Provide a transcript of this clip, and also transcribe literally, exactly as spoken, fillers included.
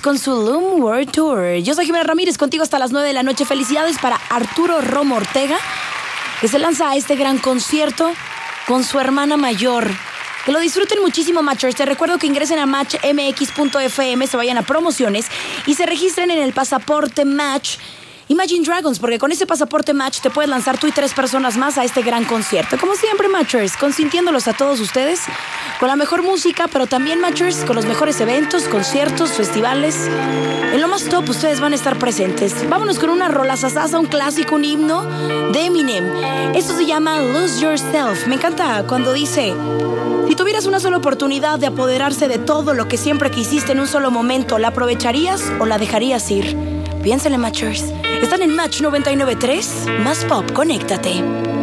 con su Loom World Tour. Yo soy Jimena Ramírez, contigo hasta las nueve de la noche. Felicidades para Arturo Romo Ortega, que se lanza a este gran concierto con su hermana mayor. Que lo disfruten muchísimo, Matchers. Te recuerdo que ingresen a match m x punto f m, se vayan a promociones y se registren en el pasaporte Match Imagine Dragons, porque con ese pasaporte Match te puedes lanzar tú y tres personas más a este gran concierto. Como siempre, Matchers, consintiéndolos a todos ustedes con la mejor música, pero también, Matchers, con los mejores eventos, conciertos, festivales. En lo más top ustedes van a estar presentes. Vámonos con una rola sasasa, un clásico, un himno de Eminem. Esto se llama Lose Yourself. Me encanta cuando dice: si tuvieras una sola oportunidad de apoderarse de todo lo que siempre quisiste en un solo momento, ¿la aprovecharías o la dejarías ir? Piénsenle, Matchers. Están en Match noventa y nueve punto tres, más pop, conéctate.